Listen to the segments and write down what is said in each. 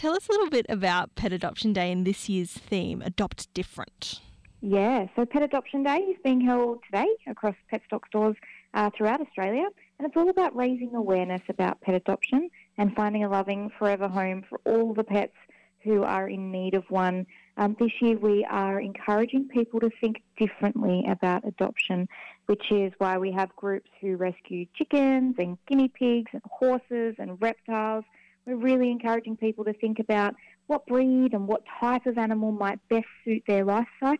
Tell us a little bit about Pet Adoption Day and this year's theme, Adopt Different. Yeah, so Pet Adoption Day is being held today across pet stock stores throughout Australia, and it's all about raising awareness about pet adoption and finding a loving forever home for all the pets who are in need of one. This year we are encouraging people to think differently about adoption, which is why we have groups who rescue chickens and guinea pigs and horses and reptiles. We're really encouraging people to think about what breed and what type of animal might best suit their lifestyle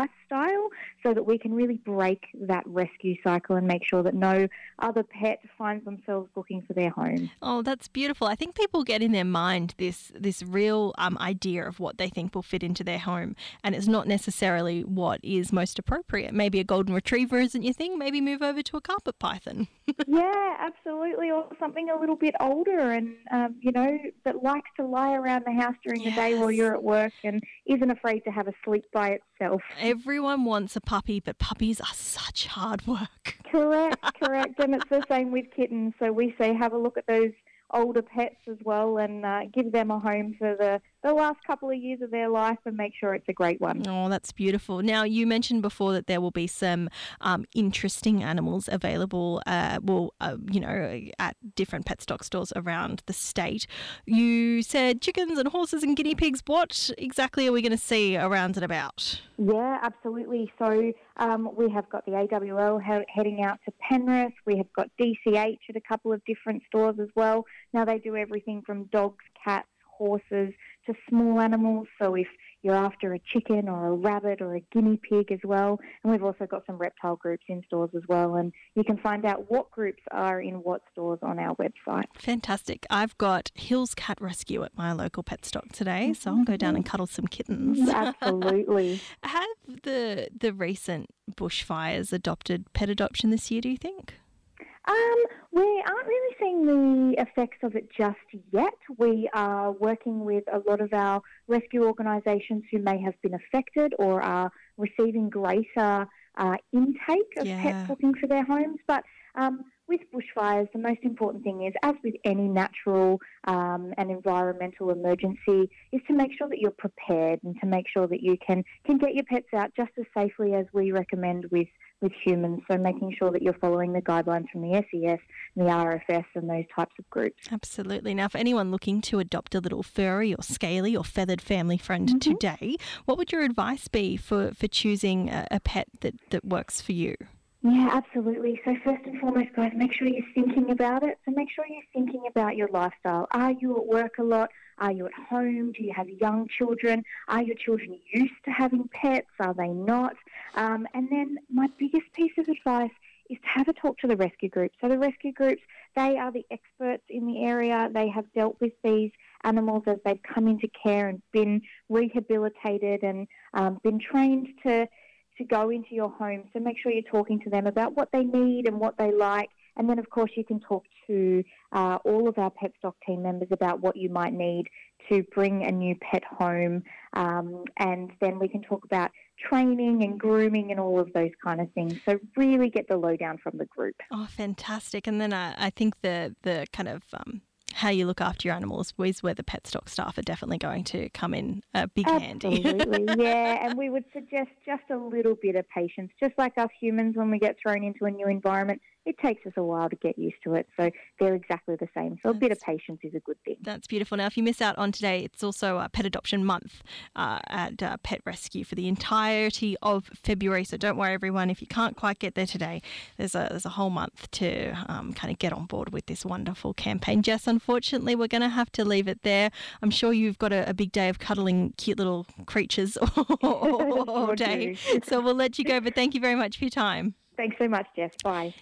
so that we can really break that rescue cycle and make sure that no other pet finds themselves looking for their home. Oh, that's beautiful. I think people get in their mind this real idea of what they think will fit into their home, and it's not necessarily what is most appropriate. Maybe a golden retriever isn't your thing. Maybe move over to a carpet python. Yeah, absolutely. Or something a little bit older and, that likes to lie around the house during the day while you're at work and isn't afraid to have a sleep by itself. Everyone wants a puppy, but puppies are such hard work. Correct. And it's the same with kittens. So we say have a look at those older pets as well and give them a home for the last couple of years of their life and make sure it's a great one. Oh, that's beautiful. Now, you mentioned before that there will be some interesting animals available, at different pet stock stores around the state. You said chickens and horses and guinea pigs. What exactly are we going to see around and about? Yeah, absolutely. So we have got the AWL heading out to Penrith. We have got DCH at a couple of different stores as well. Now they do everything from dogs, cats, horses to small animals. So if you're after a chicken or a rabbit or a guinea pig as well. And we've also got some reptile groups in stores as well. And you can find out what groups are in what stores on our website. Fantastic. I've got Hills Cat Rescue at my local pet stock today, so I'll go down and cuddle some kittens. Absolutely. Have the recent bushfires adopted pet adoption this year, do you think? We aren't really seeing the effects of it just yet. We are working with a lot of our rescue organisations who may have been affected or are receiving greater intake of pets looking for their homes. But with bushfires, the most important thing is, as with any natural and environmental emergency, is to make sure that you're prepared and to make sure that you can get your pets out just as safely as we recommend with humans. So making sure that you're following the guidelines from the SES and the RFS and those types of groups. Absolutely. Now, for anyone looking to adopt a little furry or scaly or feathered family friend today, what would your advice be for choosing a pet that works for you? Yeah, absolutely. So first and foremost, guys, make sure you're thinking about it. So make sure you're thinking about your lifestyle. Are you at work a lot? Are you at home? Do you have young children? Are your children used to having pets? Are they not? And then my biggest piece of advice is to have a talk to the rescue groups. So the rescue groups, they are the experts in the area. They have dealt with these animals as they've come into care and been rehabilitated and been trained to go into your home. So make sure you're talking to them about what they need and what they like. And then, of course, you can talk to all of our pet stock team members about what you might need to bring a new pet home. And then we can talk about training and grooming and all of those kind of things. So really get the lowdown from the group. Oh, fantastic. And then I think the kind of how you look after your animals is where the pet stock staff are definitely going to come in big handy. Absolutely, yeah. And we would suggest just a little bit of patience. Just like us humans, when we get thrown into a new environment, it takes us a while to get used to it. So they're exactly the same. So a bit of patience is a good thing. That's beautiful. Now, if you miss out on today, it's also Pet Adoption Month at Pet Rescue for the entirety of February. So don't worry, everyone. If you can't quite get there today, there's a whole month to kind of get on board with this wonderful campaign. Jess, unfortunately, we're going to have to leave it there. I'm sure you've got a big day of cuddling cute little creatures all day. So we'll let you go. But thank you very much for your time. Thanks so much, Jess. Bye.